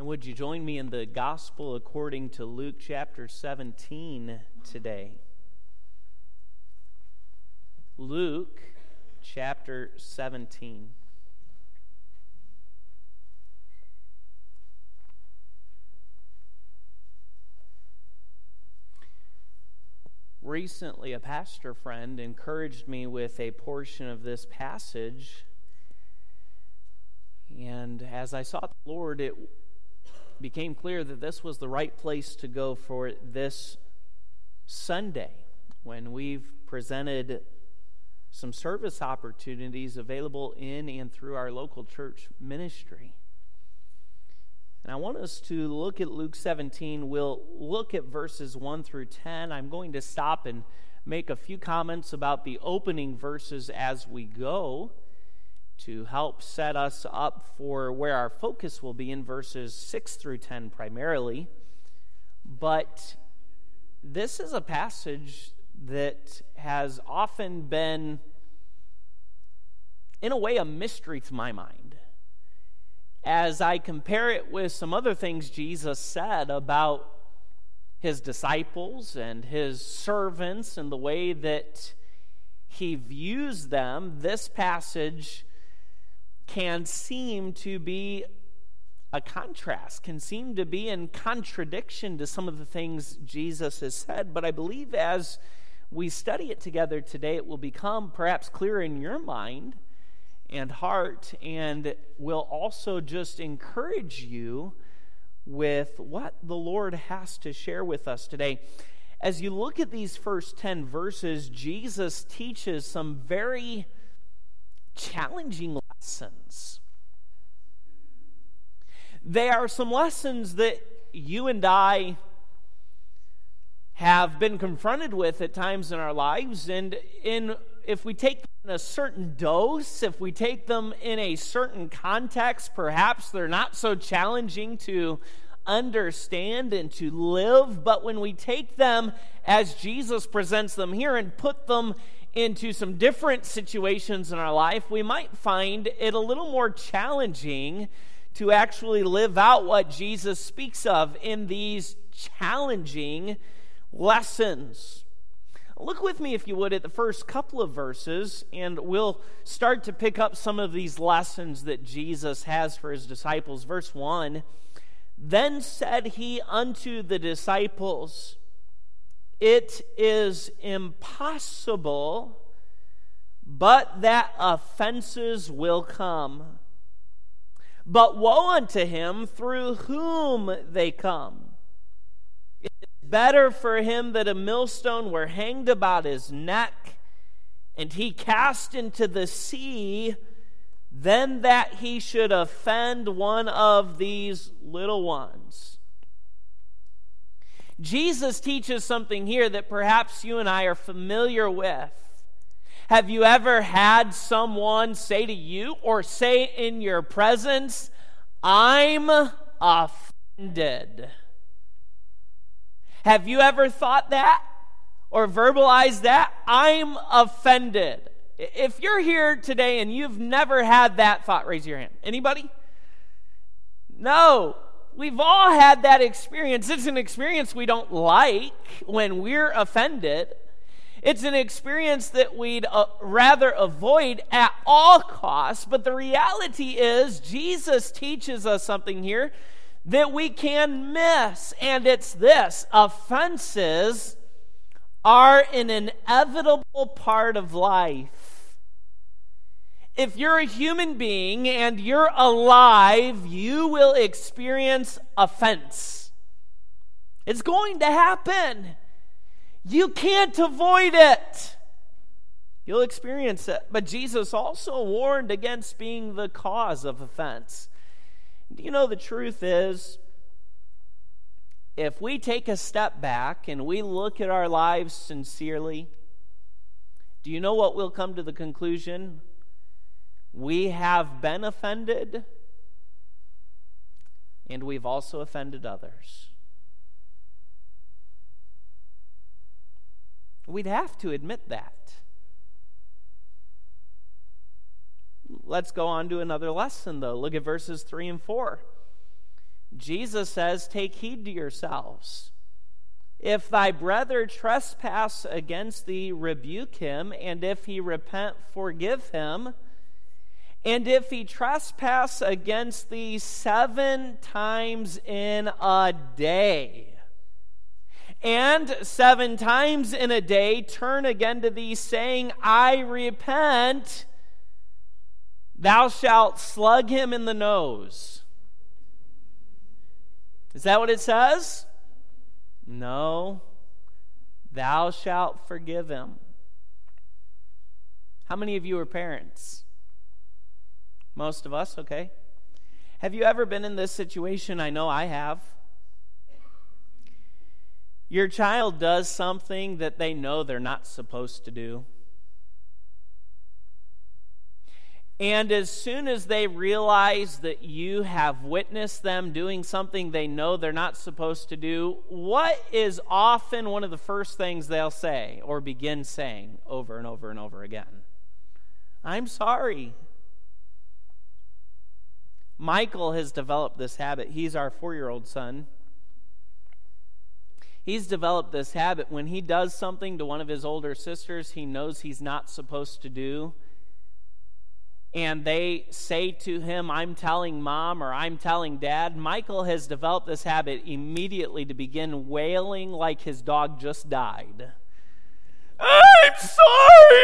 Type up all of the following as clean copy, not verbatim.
Would you join me in the Gospel according to Luke chapter 17 today? Luke chapter 17. Recently, a pastor friend encouraged me with a portion of this passage, and as I sought the Lord, it became clear that this was the right place to go for this Sunday, when we've presented some service opportunities available in and through our local church ministry. And I want us to look at Luke 17. We'll look at verses 1 through 10. I'm going to stop and make a few comments about the opening verses as we go to help set us up for where our focus will be in verses 6 through 10 primarily. But this is a passage that has often been, in a way, a mystery to my mind, as I compare it with some other things Jesus said about his disciples and his servants and the way that he views them. This passage can seem to be a contrast, can seem to be in contradiction to some of the things Jesus has said. But I believe as we study it together today, it will become perhaps clearer in your mind and heart, and will also just encourage you with what the Lord has to share with us today. As you look at these first 10 verses, Jesus teaches some very challenging lessons. They are some lessons that you and I have been confronted with at times in our lives, and if we take them in a certain dose, if we take them in a certain context, perhaps they're not so challenging to understand and to live. But when we take them as Jesus presents them here and put them into some different situations in our life, we might find it a little more challenging to actually live out what Jesus speaks of in these challenging lessons. Look with me, if you would, at the first couple of verses, and we'll start to pick up some of these lessons that Jesus has for his disciples. Verse 1, "Then said he unto the disciples, It is impossible, but that offenses will come. But woe unto him through whom they come. It is better for him that a millstone were hanged about his neck, and he cast into the sea, than that he should offend one of these little ones." Jesus teaches something here that perhaps you and I are familiar with. Have you ever had someone say to you or say in your presence, "I'm offended"? Have you ever thought that or verbalized that? I'm offended. If you're here today and you've never had that thought, raise your hand. Anybody? No. We've all had that experience. It's an experience we don't like when we're offended. It's an experience that we'd rather avoid at all costs. But the reality is, Jesus teaches us something here that we can miss. And it's this: offenses are an inevitable part of life. If you're a human being and you're alive, you will experience offense. It's going to happen. You can't avoid it. You'll experience it. But Jesus also warned against being the cause of offense. Do you know the truth is, if we take a step back and we look at our lives sincerely, do you know what we'll come to the conclusion? We have been offended, and we've also offended others. We'd have to admit that. Let's go on to another lesson, though. Look at verses 3 and 4. Jesus says, take heed to yourselves. If thy brother trespass against thee, rebuke him, and if he repent, forgive him. And if he trespass against thee 7 times in a day, and 7 times in a day turn again to thee, saying, I repent, thou shalt slug him in the nose. Is that what it says? No. Thou shalt forgive him. How many of you are parents? Most of us, okay. Have you ever been in this situation? I know I have. Your child does something that they know they're not supposed to do. And as soon as they realize that you have witnessed them doing something they know they're not supposed to do, what is often one of the first things they'll say or begin saying over and over and over again? I'm sorry. Michael has developed this habit. He's our 4-year-old son. He's developed this habit. When he does something to one of his older sisters he knows he's not supposed to do, and they say to him, I'm telling mom or I'm telling dad, Michael has developed this habit immediately to begin wailing like his dog just died. I'm sorry,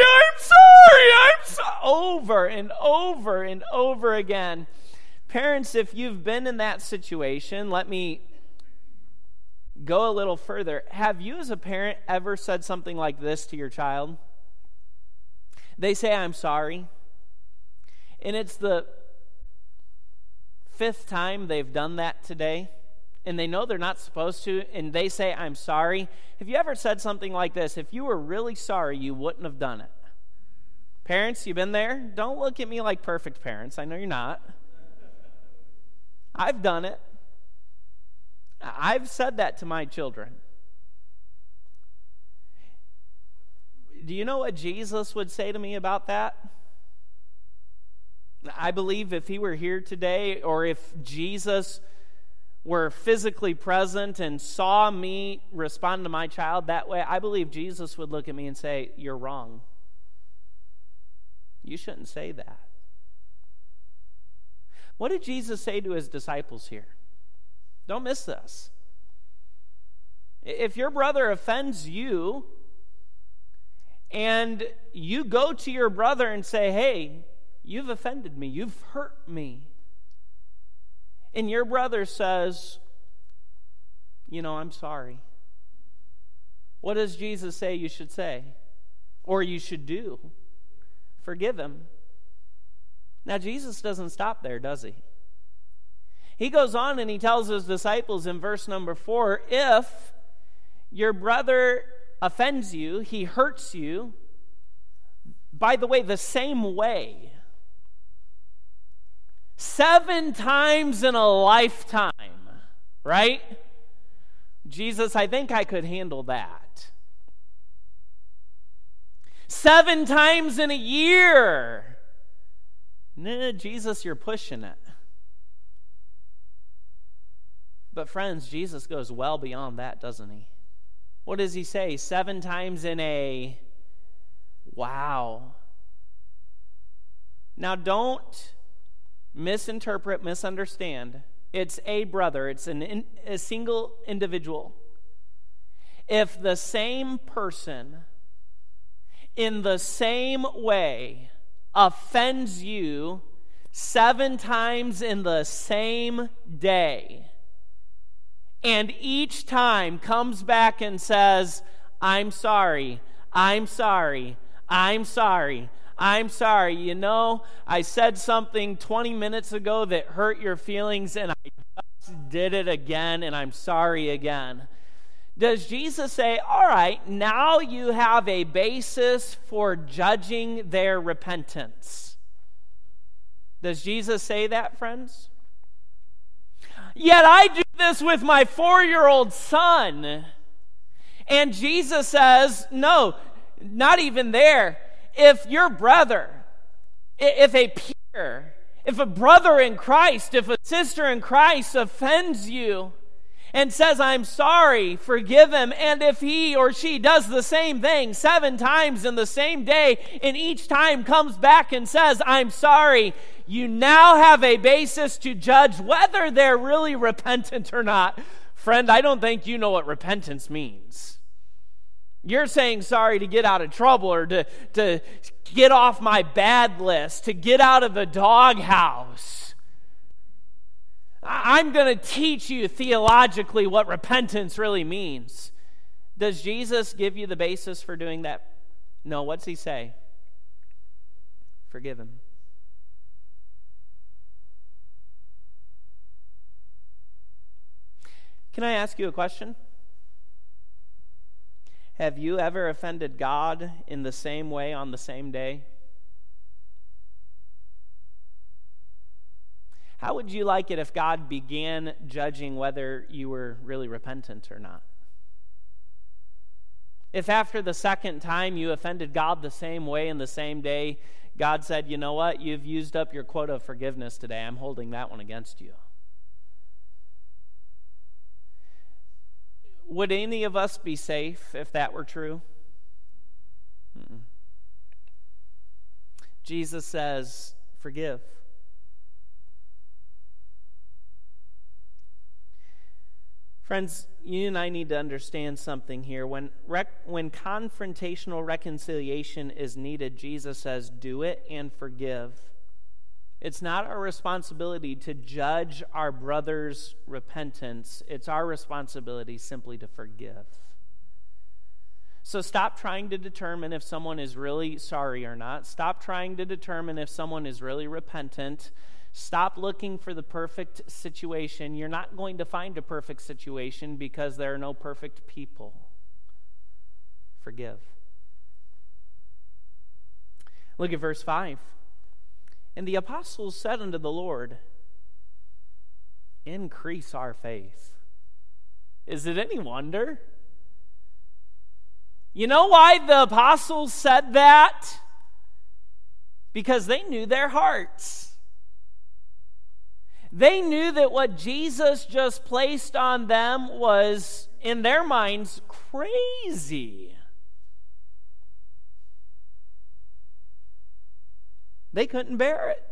over and over and over again. Parents, if you've been in that situation, let me go a little further. Have you as a parent ever said something like this to your child? They say, I'm sorry. And it's the 5th time they've done that today. And they know they're not supposed to. And they say, I'm sorry. Have you ever said something like this? If you were really sorry, you wouldn't have done it. Parents, you been there? Don't look at me like perfect parents. I know you're not. I've done it. I've said that to my children. Do you know what Jesus would say to me about that? I believe if he were here today, or if Jesus were physically present and saw me respond to my child that way, I believe Jesus would look at me and say, you're wrong. You shouldn't say that. What did Jesus say to his disciples here? Don't miss this. If your brother offends you, and you go to your brother and say, hey, you've offended me, you've hurt me, and your brother says, I'm sorry, what does Jesus say you should say? Or you should do? Forgive him. Now, Jesus doesn't stop there, does he? He goes on and he tells his disciples in verse number 4, if your brother offends you, he hurts you, by the way, the same way, 7 times in a lifetime, right? Jesus, I think I could handle that. 7 times in a year. Nah, Jesus, you're pushing it. But friends, Jesus goes well beyond that, doesn't he? What does he say? 7 times in a... Wow. Now don't misinterpret, misunderstand. It's a brother. It's a single individual. If the same person in the same way offends you 7 times in the same day, and each time comes back and says, I'm sorry, I'm sorry, I'm sorry, I'm sorry. I said something 20 minutes ago that hurt your feelings, and I just did it again, and I'm sorry again. Does Jesus say, all right, now you have a basis for judging their repentance? Does Jesus say that, friends? Yet I do this with my 4-year-old son. And Jesus says, no, not even there. If your brother, if a peer, If a brother in Christ, if a sister in Christ offends you and says, I'm sorry, forgive him, and if he or she does the same thing 7 times in the same day, and each time comes back and says, I'm sorry, you now have a basis to judge whether they're really repentant or not. Friend, I don't think you know what repentance means. You're saying sorry to get out of trouble or to get off my bad list, to get out of the doghouse. I'm going to teach you theologically what repentance really means. Does Jesus give you the basis for doing that? No, what's he say? Forgive him. Can I ask you a question? Have you ever offended God in the same way on the same day? How would you like it if God began judging whether you were really repentant or not? If after the second time you offended God the same way in the same day, God said, you know what, you've used up your quota of forgiveness today. I'm holding that one against you. Would any of us be safe if that were true? Jesus says, forgive. Friends, you and I need to understand something here. When confrontational reconciliation is needed, Jesus says, do it and forgive. It's not our responsibility to judge our brother's repentance. It's our responsibility simply to forgive. So stop trying to determine if someone is really sorry or not. Stop trying to determine if someone is really repentant. Stop looking for the perfect situation. You're not going to find a perfect situation because there are no perfect people. Forgive. Look at verse 5. And the apostles said unto the Lord, increase our faith. Is it any wonder? You know why the apostles said that? Because they knew their hearts. They knew that what Jesus just placed on them was, in their minds, crazy. They couldn't bear it.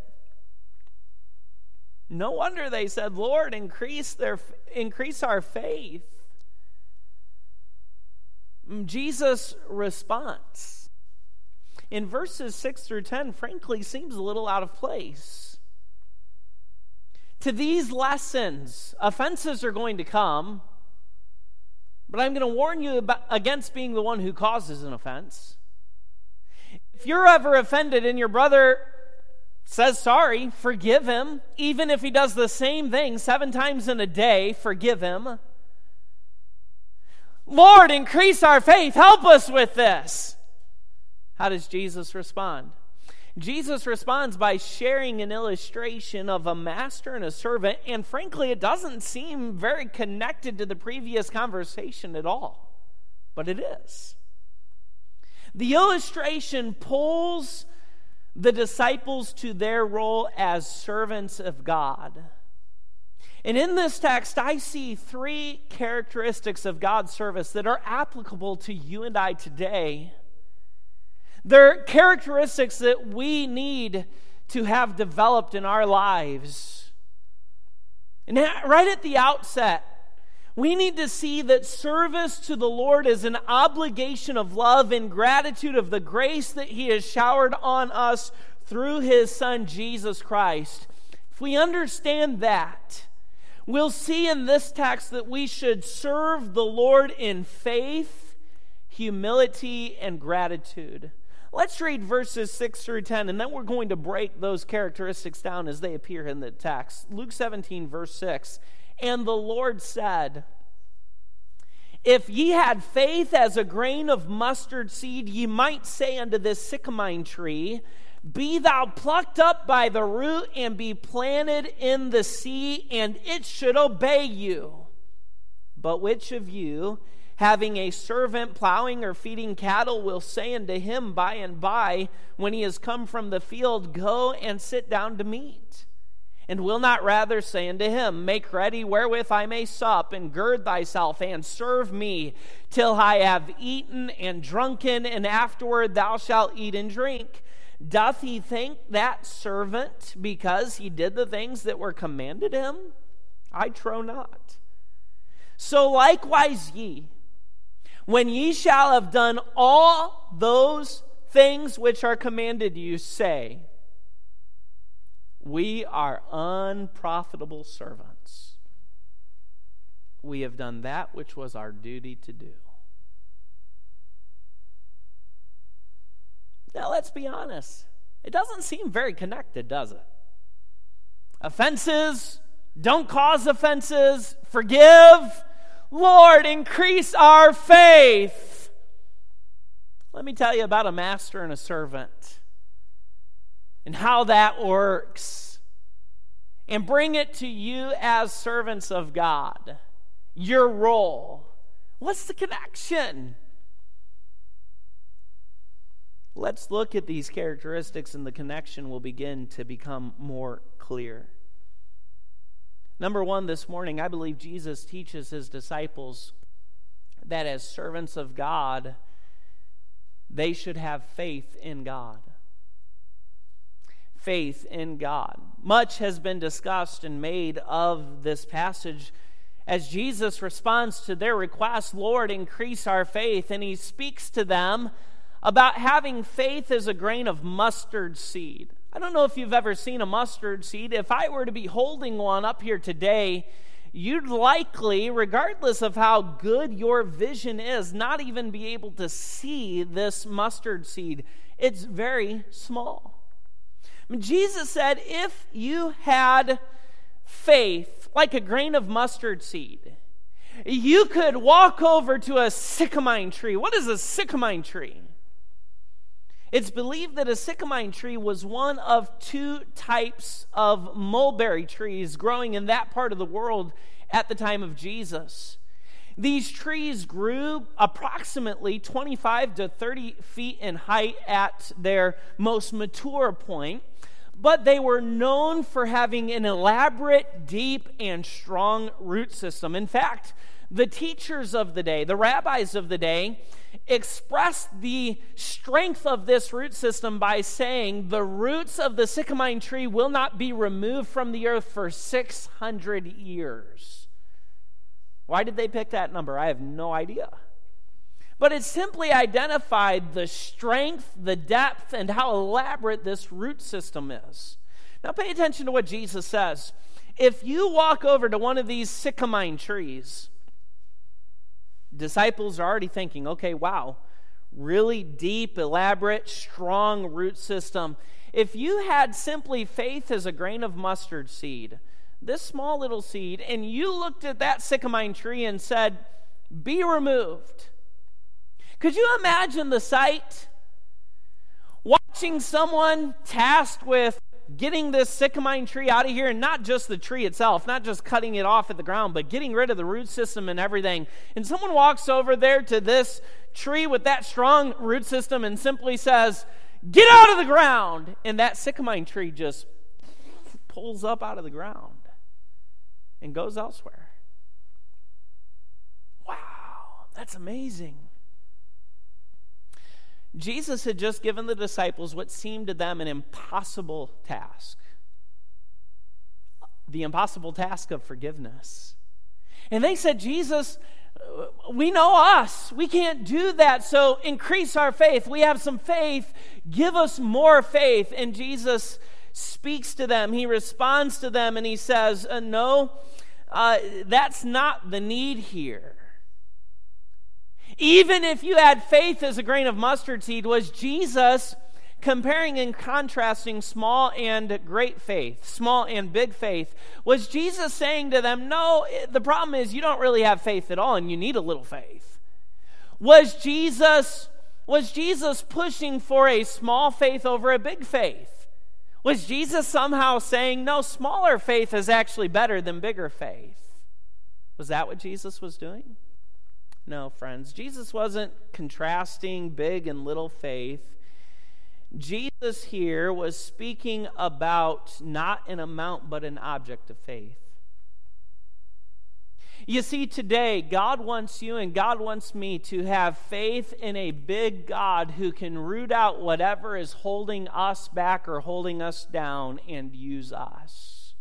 No wonder they said, Lord, increase our faith. Jesus' response in verses 6 through 10, frankly, seems a little out of place. To these lessons, offenses are going to come, but I'm going to warn you against being the one who causes an offense. If you're ever offended and your brother says sorry, forgive him. Even if he does the same thing 7 times in a day, forgive him. Lord, increase our faith. Help us with this. How does Jesus respond? Jesus responds by sharing an illustration of a master and a servant, and frankly, it doesn't seem very connected to the previous conversation at all, but it is. The illustration pulls the disciples to their role as servants of God. And in this text, I see 3 characteristics of God's service that are applicable to you and I today. They're characteristics that we need to have developed in our lives. And right at the outset, we need to see that service to the Lord is an obligation of love and gratitude of the grace that He has showered on us through His Son, Jesus Christ. If we understand that, we'll see in this text that we should serve the Lord in faith, humility, and gratitude. Let's read verses 6 through 10, and then we're going to break those characteristics down as they appear in the text. Luke 17, verse 6. And the Lord said, if ye had faith as a grain of mustard seed, ye might say unto this sycamore tree, be thou plucked up by the root and be planted in the sea, and it should obey you. But which of you, having a servant plowing or feeding cattle, will say unto him by and by, when he has come from the field, Go and sit down to meat? And will not rather say unto him, Make ready wherewith I may sup, and gird thyself, and serve me, till I have eaten and drunken, and afterward thou shalt eat and drink? Doth he thank that servant because he did the things that were commanded him? I trow not. So likewise ye, when ye shall have done all those things which are commanded you, say, We are unprofitable servants. We have done that which was our duty to do. Now, let's be honest. It doesn't seem very connected, does it? Offenses, don't cause offenses, forgive. Lord, increase our faith. Let me tell you about a master and a servant and how that works. And bring it to you as servants of God. Your role. What's the connection? Let's look at these characteristics, and the connection will begin to become more clear. Number one, this morning, I believe Jesus teaches his disciples that as servants of God, they should have faith in God. Faith in God. Much has been discussed and made of this passage as Jesus responds to their request, Lord, increase our faith, and he speaks to them about having faith as a grain of mustard seed. I don't know if you've ever seen a mustard seed. If I were to be holding one up here today, you'd likely, regardless of how good your vision is, not even be able to see this mustard seed. It's very small. Jesus said, if you had faith like a grain of mustard seed, you could walk over to a sycamine tree. What is a sycamine tree? It's believed that a sycamine tree was one of two types of mulberry trees growing in that part of the world at the time of Jesus. These trees grew approximately 25 to 30 feet in height at their most mature point, but they were known for having an elaborate, deep, and strong root system. In fact, the teachers of the day, the rabbis of the day, expressed the strength of this root system by saying the roots of the sycamine tree will not be removed from the earth for 600 years. Why did they pick that number? I have no idea. But it simply identified the strength, the depth, and how elaborate this root system is. Now pay attention to what Jesus says. If you walk over to one of these sycamine trees, disciples are already thinking, okay, wow, really deep, elaborate, strong root system. If you had simply faith as a grain of mustard seed, this small little seed, and you looked at that sycamine tree and said, be removed. Could you imagine the sight? Watching someone tasked with getting this sycamine tree out of here, and not just the tree itself, not just cutting it off at the ground, but getting rid of the root system and everything. And someone walks over there to this tree with that strong root system and simply says, get out of the ground. And that sycamine tree just pulls up out of the ground and goes elsewhere. Wow, that's amazing. Jesus had just given the disciples what seemed to them an impossible task. The impossible task of forgiveness. And they said, Jesus, we know us. We can't do that, so increase our faith. We have some faith. Give us more faith. And Jesus speaks to them. He responds to them and he says, no, that's not the need here. Even if you had faith as a grain of mustard seed, was Jesus comparing and contrasting small and great faith, small and big faith? Was Jesus saying to them, no, the problem is you don't really have faith at all and you need a little faith? Was Jesus pushing for a small faith over a big faith? Was Jesus somehow saying, no, smaller faith is actually better than bigger faith? Was that what Jesus was doing? No, friends, Jesus wasn't contrasting big and little faith. Jesus here was speaking about not an amount, but an object of faith. You see, today, God wants you and God wants me to have faith in a big God who can root out whatever is holding us back or holding us down and use us.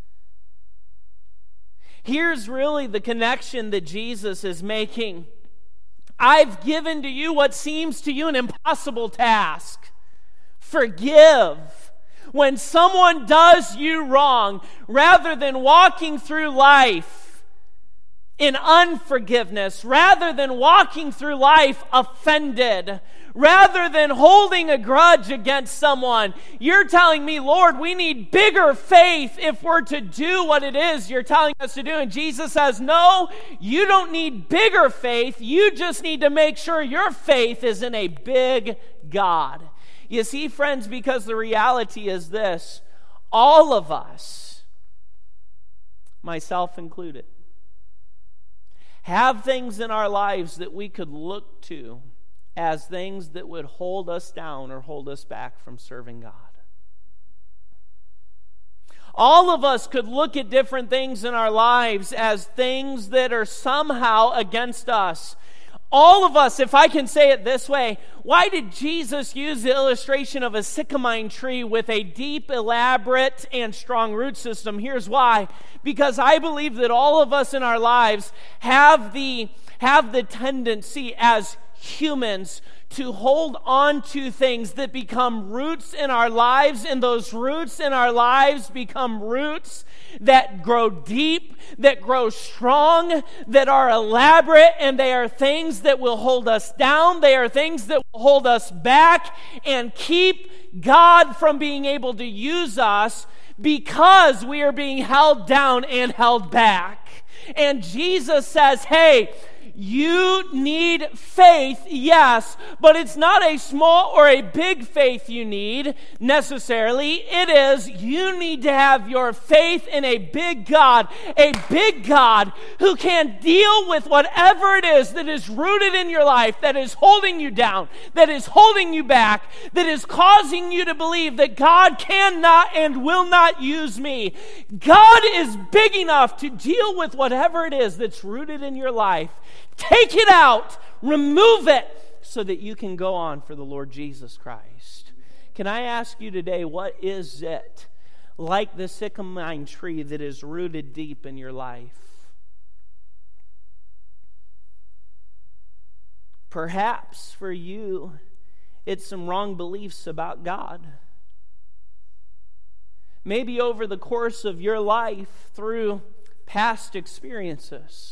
Here's really the connection that Jesus is making. I've given to you what seems to you an impossible task. Forgive. When someone does you wrong, rather than walking through life in unforgiveness, rather than walking through life offended, rather than holding a grudge against someone, you're telling me, Lord, we need bigger faith if we're to do what it is you're telling us to do. And Jesus says, no, you don't need bigger faith. You just need to make sure your faith is in a big God. You see, friends, because the reality is this: all of us, myself included, have things in our lives that we could look to as things that would hold us down or hold us back from serving God. All of us could look at different things in our lives as things that are somehow against us. All of us, if I can say it this way, why did Jesus use the illustration of a sycamine tree with a deep, elaborate, and strong root system? Here's why. Because I believe that all of us in our lives have the tendency as humans to hold on to things that become roots in our lives, and those roots in our lives become roots that grow deep, that grow strong, that are elaborate, and they are things that will hold us down. They are things that will hold us back and keep God from being able to use us because we are being held down and held back. And Jesus says, hey, you need faith, yes, but it's not a small or a big faith you need necessarily. It is you need to have your faith in a big God who can deal with whatever it is that is rooted in your life, that is holding you down, that is holding you back, that is causing you to believe that God cannot and will not use me. God is big enough to deal with whatever it is that's rooted in your life. Take it out, remove it, so that you can go on for the Lord Jesus Christ. Can I ask you today, what is it like the sycamore tree that is rooted deep in your life? Perhaps for you, it's some wrong beliefs about God. Maybe over the course of your life, through past experiences,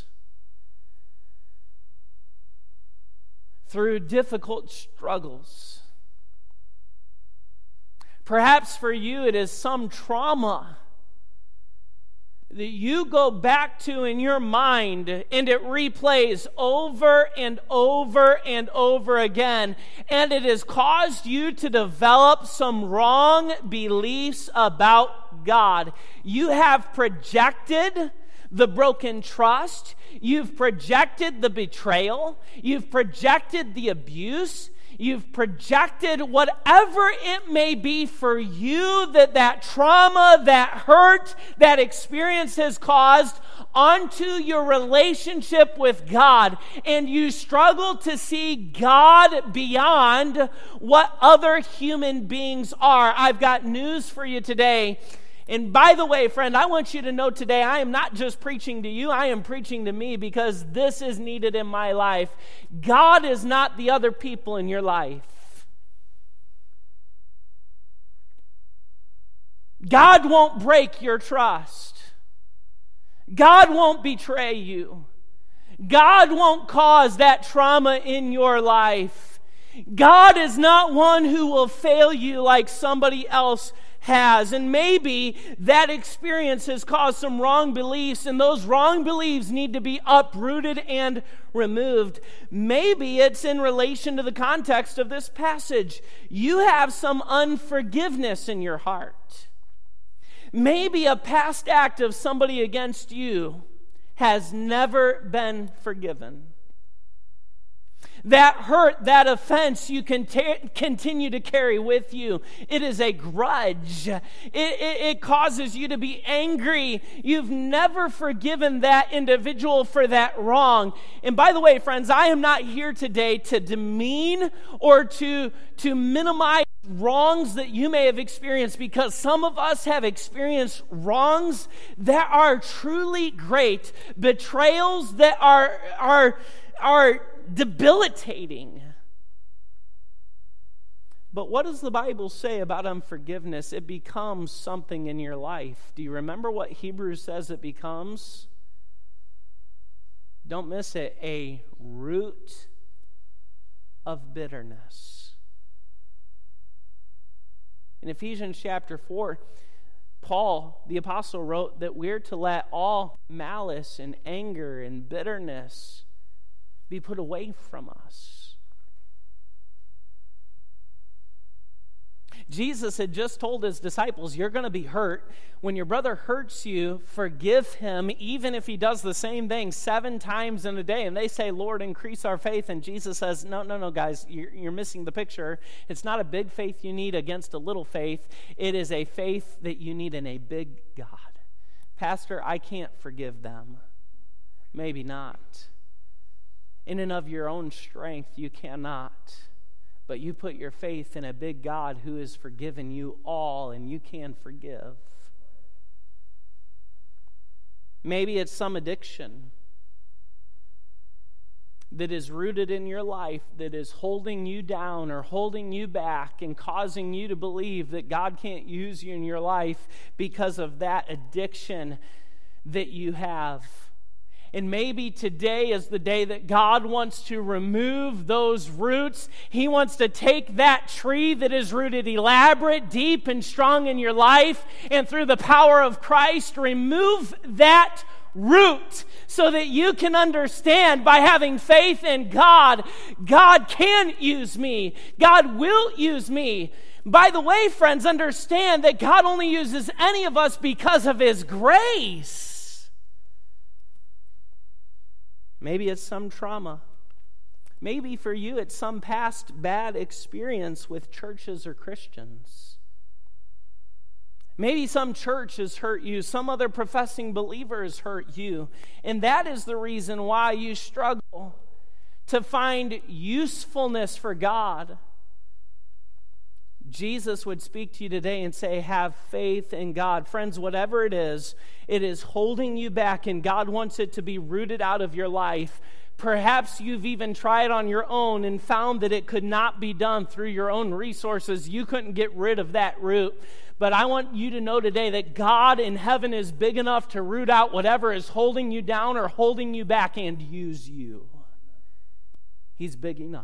through difficult struggles. Perhaps for you it is some trauma that you go back to in your mind and it replays over and over and over again, and it has caused you to develop some wrong beliefs about God. You have projected the broken trust. You've projected the betrayal. You've projected the abuse. You've projected whatever it may be for you that trauma, that hurt, that experience has caused onto your relationship with God. And you struggle to see God beyond what other human beings are. I've got news for you today. And by the way, friend, I want you to know today, I am not just preaching to you, I am preaching to me because this is needed in my life. God is not the other people in your life. God won't break your trust. God won't betray you. God won't cause that trauma in your life. God is not one who will fail you like somebody else has. And maybe that experience has caused some wrong beliefs, and those wrong beliefs need to be uprooted and removed. Maybe it's in relation to the context of this passage. You have some unforgiveness in your heart. Maybe a past act of somebody against you has never been forgiven. That hurt, that offense, you can continue to carry with you. It is a grudge. It causes you to be angry. You've never forgiven that individual for that wrong. And by the way, friends, I am not here today to demean or to minimize wrongs that you may have experienced, because some of us have experienced wrongs that are truly great, betrayals that are debilitating. But what does the Bible say about unforgiveness? It becomes something in your life. Do you remember what Hebrews says it becomes? Don't miss it. A root of bitterness. In Ephesians chapter 4, Paul, the apostle, wrote that we're to let all malice and anger and bitterness be put away from us. Jesus had just told his disciples, you're going to be hurt. When your brother hurts you, forgive him, even if he does the same thing 7 times in a day. And they say, Lord, increase our faith. And Jesus says, no, guys, you're missing the picture. It's not a big faith you need against a little faith. It is a faith that you need in a big God. Pastor, I can't forgive them. Maybe not. In and of your own strength, you cannot. But you put your faith in a big God who has forgiven you all, and you can forgive. Maybe it's some addiction that is rooted in your life that is holding you down or holding you back and causing you to believe that God can't use you in your life because of that addiction that you have. And maybe today is the day that God wants to remove those roots. He wants to take that tree that is rooted elaborate, deep, and strong in your life, and through the power of Christ, remove that root so that you can understand by having faith in God, God can use me. God will use me. By the way, friends, understand that God only uses any of us because of His grace. Maybe it's some trauma. Maybe for you it's some past bad experience with churches or Christians. Maybe some church has hurt you. Some other professing believer has hurt you. And that is the reason why you struggle to find usefulness for God. Jesus would speak to you today and say, have faith in God. Friends, whatever it is holding you back, and God wants it to be rooted out of your life. Perhaps you've even tried on your own and found that it could not be done through your own resources. You couldn't get rid of that root. But I want you to know today that God in heaven is big enough to root out whatever is holding you down or holding you back and use you. He's big enough.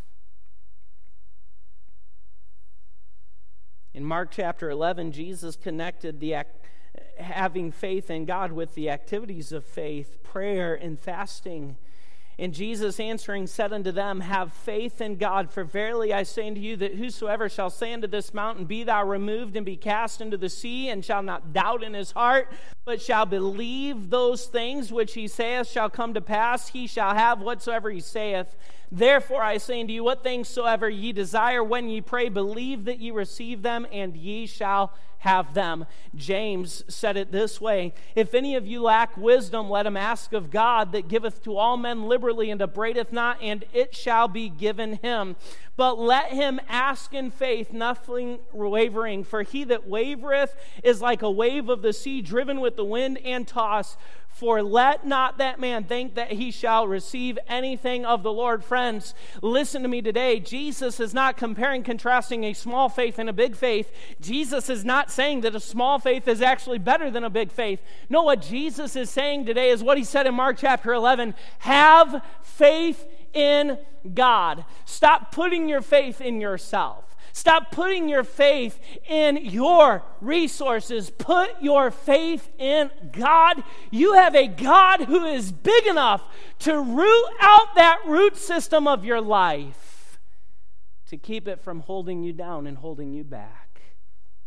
In Mark chapter 11, Jesus connected having faith in God with the activities of faith, prayer, and fasting. And Jesus answering said unto them, have faith in God, for verily I say unto you that whosoever shall say unto this mountain, be thou removed and be cast into the sea, and shall not doubt in his heart, but shall believe those things which he saith shall come to pass, he shall have whatsoever he saith. Therefore I say unto you, what things soever ye desire when ye pray, believe that ye receive them, and ye shall have them. James said it this way, if any of you lack wisdom, let him ask of God, that giveth to all men liberally and upbraideth not, and it shall be given him. But let him ask in faith, nothing wavering. For he that wavereth is like a wave of the sea, driven with the wind and tossed. For let not that man think that he shall receive anything of the Lord. Friends, listen to me today. Jesus is not contrasting a small faith and a big faith. Jesus is not saying that a small faith is actually better than a big faith. No, what Jesus is saying today is what he said in Mark chapter 11. Have faith in God. Stop putting your faith in yourself. Stop putting your faith in your resources. Put your faith in God. You have a God who is big enough to root out that root system of your life, to keep it from holding you down and holding you back.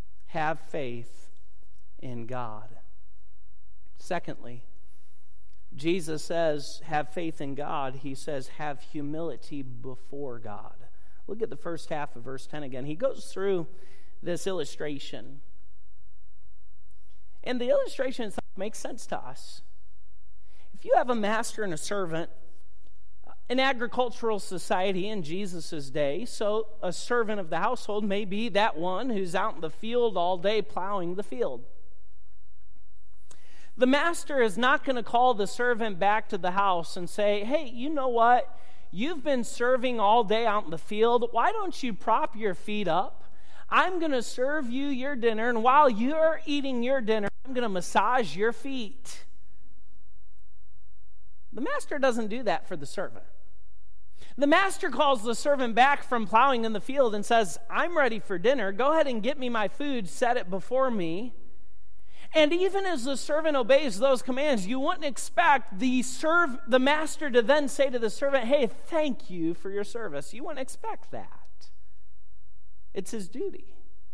Have faith in God. Secondly, Jesus says, have faith in God. He says, have humility before God. Look at the first half of verse 10 again. He goes through this illustration. And the illustration itself makes sense to us. If you have a master and a servant, an agricultural society in Jesus' day, so a servant of the household may be that one who's out in the field all day plowing the field. The master is not going to call the servant back to the house and say, hey, you know what? You've been serving all day out in the field. Why don't you prop your feet up? I'm going to serve you your dinner, and while you're eating your dinner, I'm going to massage your feet. The master doesn't do that for the servant. The master calls the servant back from plowing in the field and says, I'm ready for dinner. Go ahead and get me my food, set it before me. And even as the servant obeys those commands, you wouldn't expect the master to then say to the servant, hey, thank you for your service. You wouldn't expect that. It's his duty.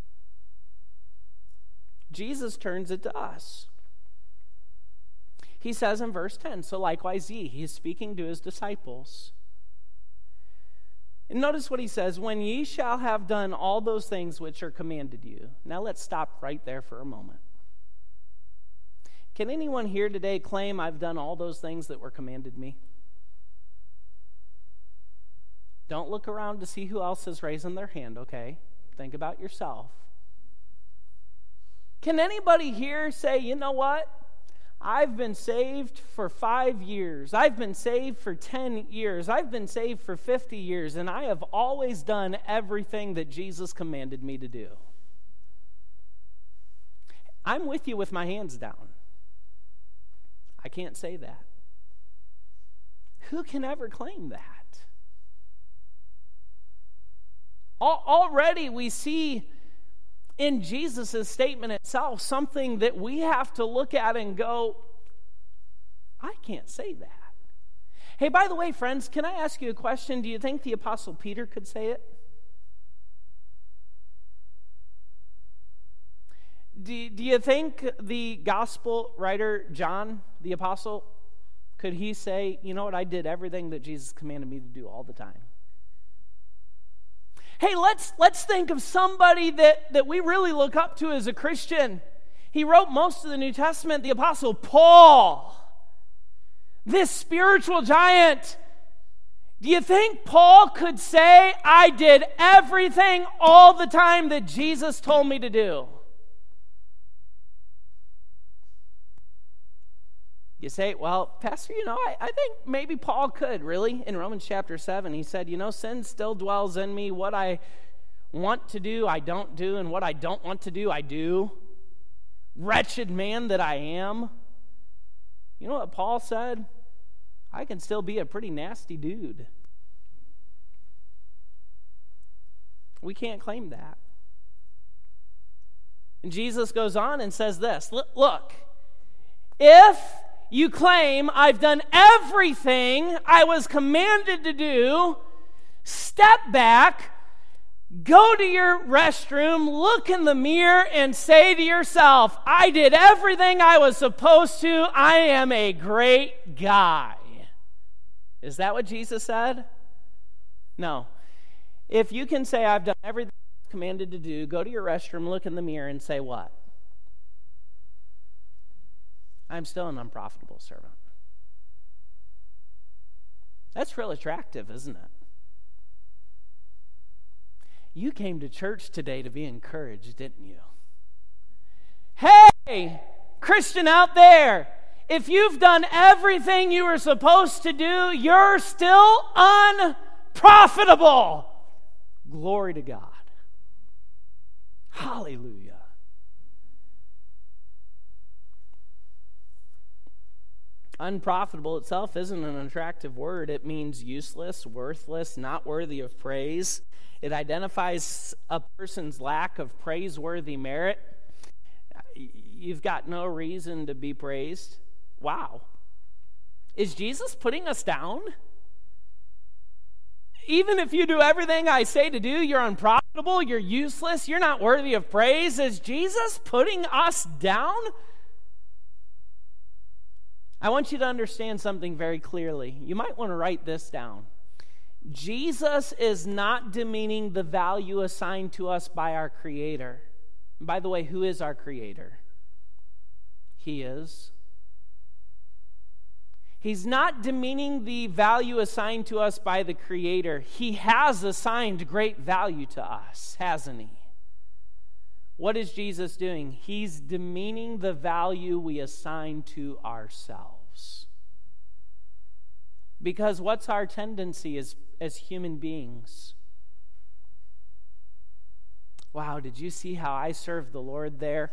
Jesus turns it to us. He says in verse 10, so likewise ye, he is speaking to his disciples. And notice what he says, when ye shall have done all those things which are commanded you. Now let's stop right there for a moment. Can anyone here today claim I've done all those things that were commanded me? Don't look around to see who else is raising their hand, okay? Think about yourself. Can anybody here say, you know what? I've been saved for 5 years. I've been saved for 10 years. I've been saved for 50 years, and I have always done everything that Jesus commanded me to do. I'm with you with my hands down. I can't say that. Who can ever claim that? Already we see in Jesus' statement itself something that we have to look at and go, I can't say that. Hey, by the way, friends, can I ask you a question? Do you think the Apostle Peter could say it? Do you think the gospel writer, John, the apostle, could he say, you know what, I did everything that Jesus commanded me to do all the time? Hey, let's think of somebody that we really look up to as a Christian. He wrote most of the New Testament, the Apostle Paul. This spiritual giant. Do you think Paul could say, I did everything all the time that Jesus told me to do? You say, well, Pastor, I think maybe Paul could, really. In Romans chapter 7, he said, sin still dwells in me. What I want to do, I don't do, and what I don't want to do, I do. Wretched man that I am. You know what Paul said? I can still be a pretty nasty dude. We can't claim that. And Jesus goes on and says this, look, if you claim I've done everything I was commanded to do, step back, go to your restroom, look in the mirror, and say to yourself, I did everything I was supposed to. I am a great guy. Is that what Jesus said? No. If you can say, I've done everything I was commanded to do, go to your restroom, look in the mirror, and say what? I'm still an unprofitable servant. That's real attractive, isn't it? You came to church today to be encouraged, didn't you? Hey, Christian out there, if you've done everything you were supposed to do, you're still unprofitable. Glory to God. Hallelujah. Unprofitable itself isn't an attractive word. It means useless, worthless, not worthy of praise. It identifies a person's lack of praiseworthy merit. You've got no reason to be praised. Wow. Is Jesus putting us down? Even if you do everything I say to do, you're unprofitable, you're useless, you're not worthy of praise. Is Jesus putting us down? I want you to understand something very clearly. You might want to write this down. Jesus is not demeaning the value assigned to us by our Creator. And by the way, who is our Creator? He is. He's not demeaning the value assigned to us by the Creator. He has assigned great value to us, hasn't He? What is Jesus doing? He's demeaning the value we assign to ourselves. Because what's our tendency as human beings? Wow, did you see how I served the Lord there?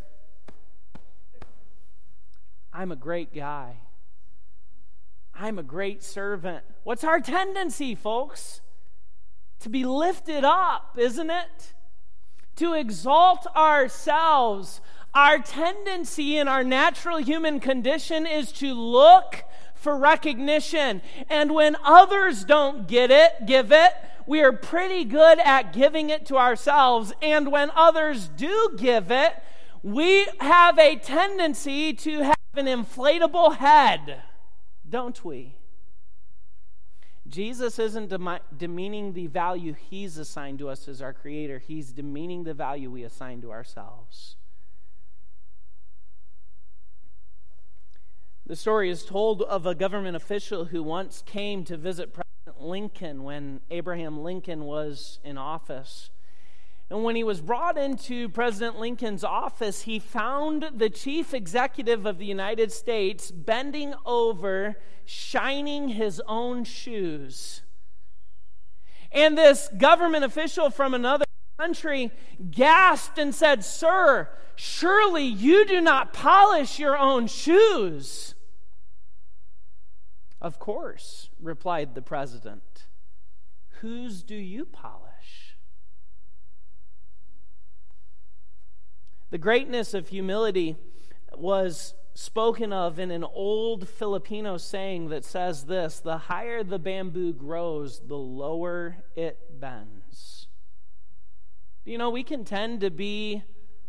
I'm a great guy. I'm a great servant. What's our tendency, folks? To be lifted up, isn't it? To exalt ourselves. Our tendency in our natural human condition is to look for recognition. And when others don't give it, we are pretty good at giving it to ourselves. And when others do give it, we have a tendency to have an inflatable head, don't we? Jesus isn't demeaning the value He's assigned to us as our Creator. He's demeaning the value we assign to ourselves. The story is told of a government official who once came to visit President Lincoln when Abraham Lincoln was in office. And when he was brought into President Lincoln's office, he found the chief executive of the United States bending over, shining his own shoes. And this government official from another country gasped and said, "Sir, surely you do not polish your own shoes." "Of course," replied the president. "Whose do you polish?" The greatness of humility was spoken of in an old Filipino saying that says this: the higher the bamboo grows, the lower it bends. You know, we can tend to be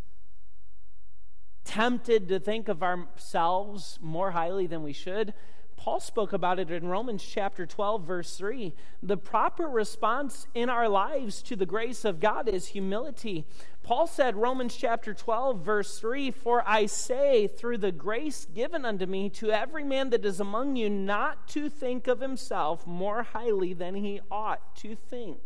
tempted to think of ourselves more highly than we should. Paul spoke about it in Romans chapter 12, verse 3. The proper response in our lives to the grace of God is humility. Paul said, Romans chapter 12, verse 3, "For I say, through the grace given unto me, to every man that is among you, not to think of himself more highly than he ought to think,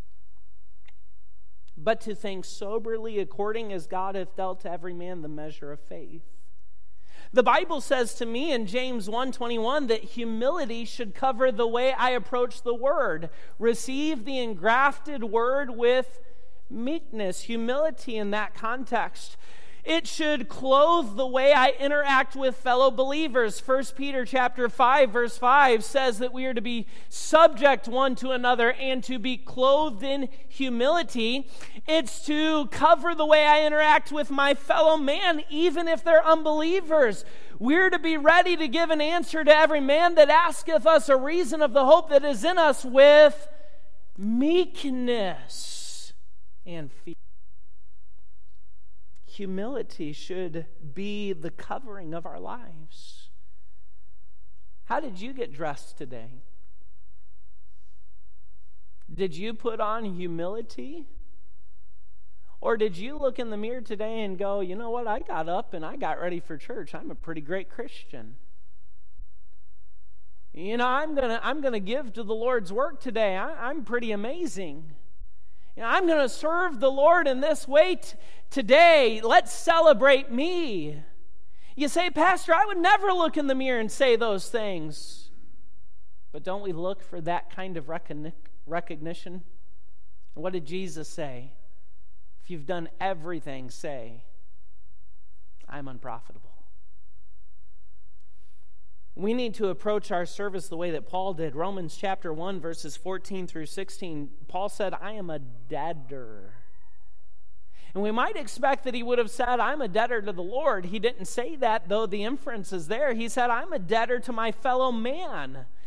but to think soberly, according as God hath dealt to every man the measure of faith." The Bible says to me in James 1:21 that humility should cover the way I approach the Word. Receive the engrafted Word with meekness, humility in that context. It should clothe the way I interact with fellow believers. 1 Peter chapter 5, verse 5 says that we are to be subject one to another and to be clothed in humility. It's to cover the way I interact with my fellow man, even if they're unbelievers. We're to be ready to give an answer to every man that asketh us a reason of the hope that is in us with meekness and fear. Humility should be the covering of our lives. How did you get dressed today? Did you put on humility? Or did you look in the mirror today and go, "You know what? I got up and I got ready for church. I'm a pretty great Christian. You know, I'm gonna give to the Lord's work today. I'm pretty amazing. You know, I'm going to serve the Lord in this way today. Let's celebrate me." You say, "Pastor, I would never look in the mirror and say those things." But don't we look for that kind of recognition? What did Jesus say? If you've done everything, say, "I'm unprofitable." We need to approach our service the way that Paul did. Romans chapter 1, verses 14 through 16, Paul said, "I am a debtor." And we might expect that he would have said, "I'm a debtor to the Lord." He didn't say that, though the inference is there. He said, "I'm a debtor to my fellow man."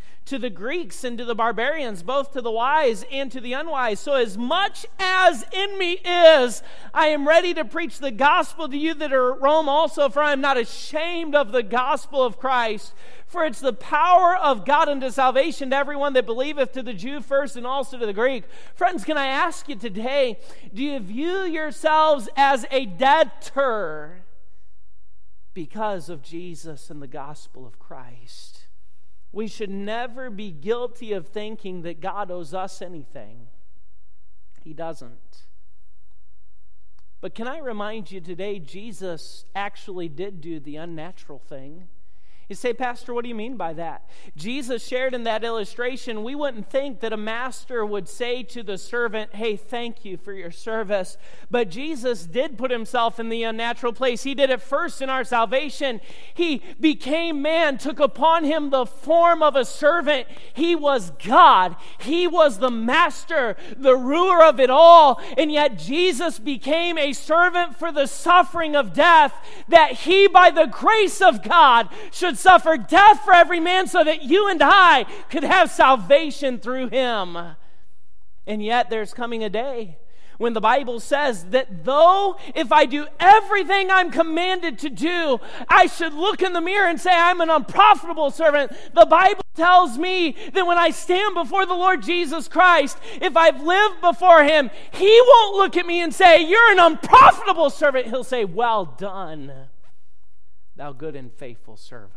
to the Greeks and to the barbarians, both to the wise and to the unwise. So as much as in me is, I am ready to preach the gospel to you that are at Rome also, for I am not ashamed of the gospel of Christ. For it's the power of God unto salvation to everyone that believeth, to the Jew first and also to the Greek. Friends, can I ask you today, do you view yourselves as a debtor because of Jesus and the gospel of Christ? We should never be guilty of thinking that God owes us anything. He doesn't. But can I remind you today, Jesus actually did do the unnatural thing. You say, Pastor, what do you mean by that? Jesus shared in that illustration, we wouldn't think that a master would say to the servant, hey, thank you for your service. But Jesus did put himself in the unnatural place. He did it first in our salvation. He became man, took upon him the form of a servant. He was God. He was the master, the ruler of it all. And yet Jesus became a servant for the suffering of death, that he, by the grace of God, should suffer death for every man so that you and I could have salvation through him. And yet there's coming a day when the Bible says that though if I do everything I'm commanded to do, I should look in the mirror and say I'm an unprofitable servant. The Bible tells me that when I stand before the Lord Jesus Christ, if I've lived before him, he won't look at me and say, you're an unprofitable servant. He'll say, well done, thou good and faithful servant.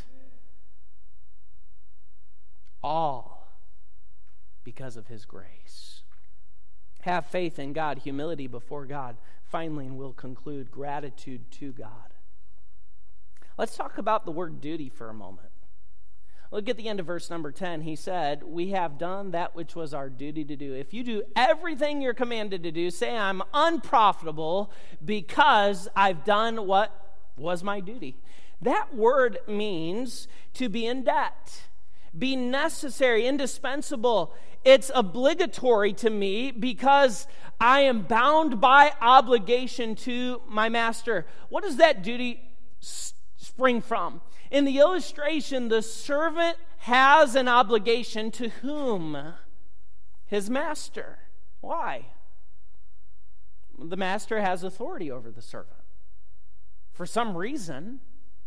All because of his grace. Have faith in God, humility before God. Finally, and we'll conclude, gratitude to God. Let's talk about the word duty for a moment. Look at the end of verse number 10. He said, we have done that which was our duty to do. If you do everything you're commanded to do, say I'm unprofitable because I've done what was my duty. That word means to be in debt, be necessary, indispensable. It's obligatory to me because I am bound by obligation to my master. What does that duty spring from? In the illustration, the servant has an obligation to whom? His master. Why? The master has authority over the servant. For some reason,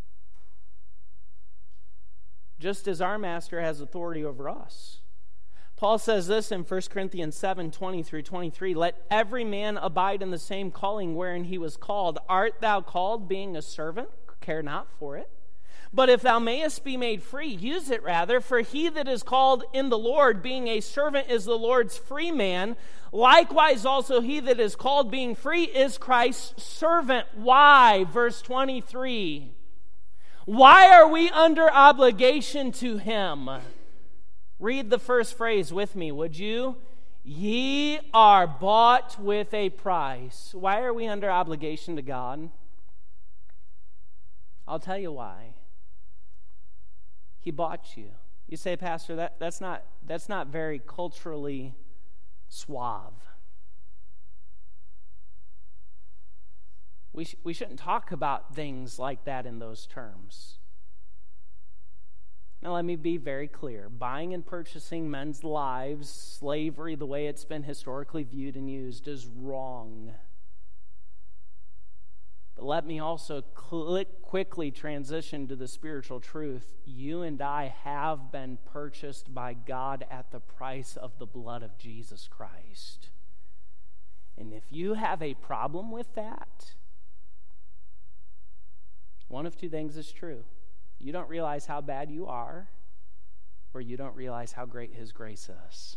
just as our master has authority over us. Paul says this in 1 Corinthians 7:20 through 23, let every man abide in the same calling wherein he was called. Art thou called being a servant? Care not for it. But if thou mayest be made free, use it rather. For he that is called in the Lord, being a servant, is the Lord's free man. Likewise also he that is called being free is Christ's servant. Why? Verse 23. Why are we under obligation to him? Read the first phrase with me, would you? Ye are bought with a price. Why are we under obligation to God? I'll tell you why. He bought you. You say, Pastor, that's not very culturally suave. We shouldn't talk about things like that in those terms. Now, let me be very clear. Buying and purchasing men's lives, slavery, the way it's been historically viewed and used, is wrong. But let me also quickly transition to the spiritual truth. You and I have been purchased by God at the price of the blood of Jesus Christ. And if you have a problem with that, one of two things is true. You don't realize how bad you are, or you don't realize how great his grace is.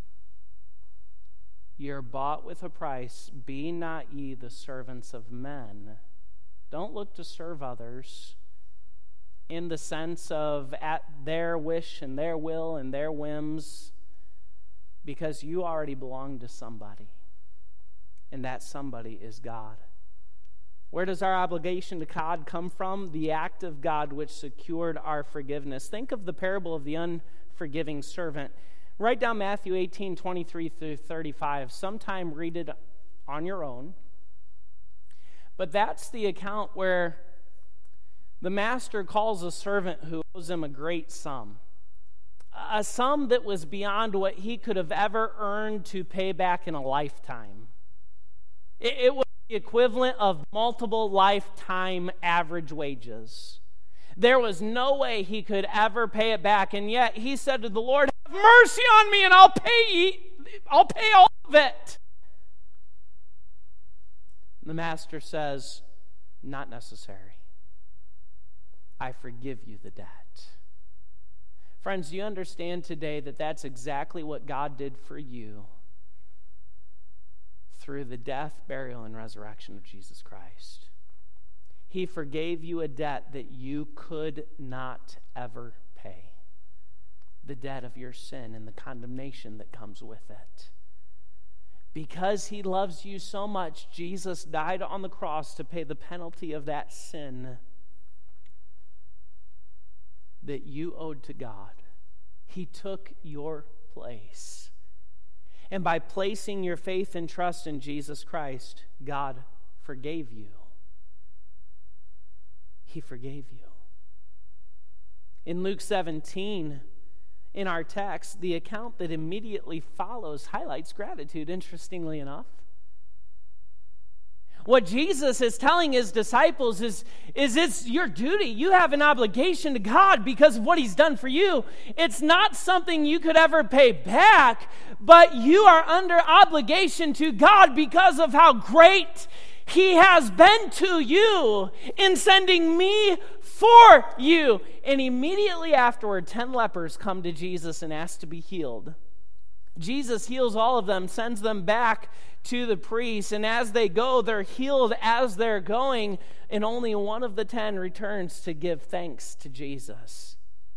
You're bought with a price. Be not ye the servants of men. Don't look to serve others in the sense of at their wish and their will and their whims, because you already belong to somebody, and that somebody is God. Where does our obligation to God come from? The act of God which secured our forgiveness. Think of the parable of the unforgiving servant. Write down Matthew 18:23 through 35. Sometime read it on your own. But that's the account where the master calls a servant who owes him a great sum. a sum that was beyond what he could have ever earned to pay back in a lifetime. It was the equivalent of multiple lifetime average wages. There was no way he could ever pay it back, and yet he said to the Lord, "Have mercy on me, and I'll pay all of it." The master says, "Not necessary. I forgive you the debt." Friends, do you understand today that that's exactly what God did for you through the death, burial, and resurrection of Jesus Christ? He forgave you a debt that you could not ever pay. The debt of your sin and the condemnation that comes with it. Because he loves you so much, Jesus died on the cross to pay the penalty of that sin that you owed to God. He took your place. And by placing your faith and trust in Jesus Christ, God forgave you. He forgave you. In Luke 17, in our text, the account that immediately follows highlights gratitude, interestingly enough. What Jesus is telling his disciples is it's your duty. You have an obligation to God because of what he's done for you. It's not something you could ever pay back, but you are under obligation to God because of how great he has been to you in sending me for you. And immediately afterward, 10 lepers come to Jesus and ask to be healed. Jesus heals all of them, sends them back to the priest, and as they go, they're healed as they're going, and only one of the 10 returns to give thanks to Jesus.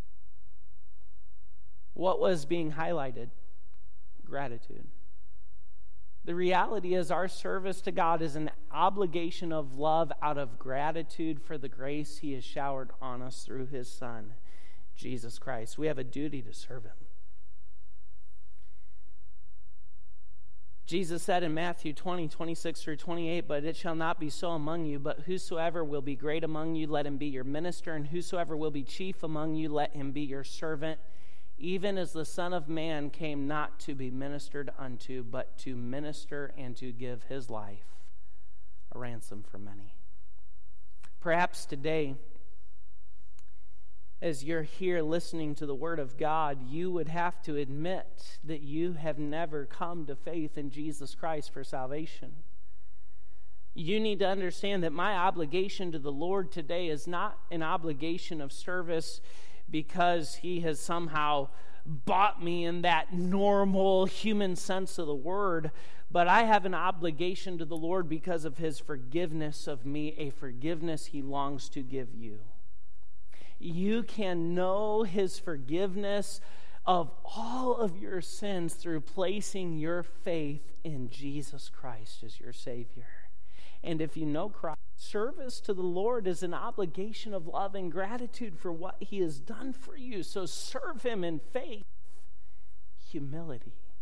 What was being highlighted? Gratitude. The reality is our service to God is an obligation of love out of gratitude for the grace he has showered on us through his Son, Jesus Christ. We have a duty to serve him. Jesus said in Matthew 20, 26 through 28, "But it shall not be so among you, but whosoever will be great among you, let him be your minister, and whosoever will be chief among you, let him be your servant, even as the Son of Man came not to be ministered unto, but to minister and to give his life a ransom for many." Perhaps today, as you're here listening to the Word of God, you would have to admit that you have never come to faith in Jesus Christ for salvation. You need to understand that my obligation to the Lord today is not an obligation of service because he has somehow bought me in that normal human sense of the word, but I have an obligation to the Lord because of his forgiveness of me, a forgiveness he longs to give you. You can know his forgiveness of all of your sins through placing your faith in Jesus Christ as your Savior. And if you know Christ, service to the Lord is an obligation of love and gratitude for what he has done for you. So serve him in faith, humility,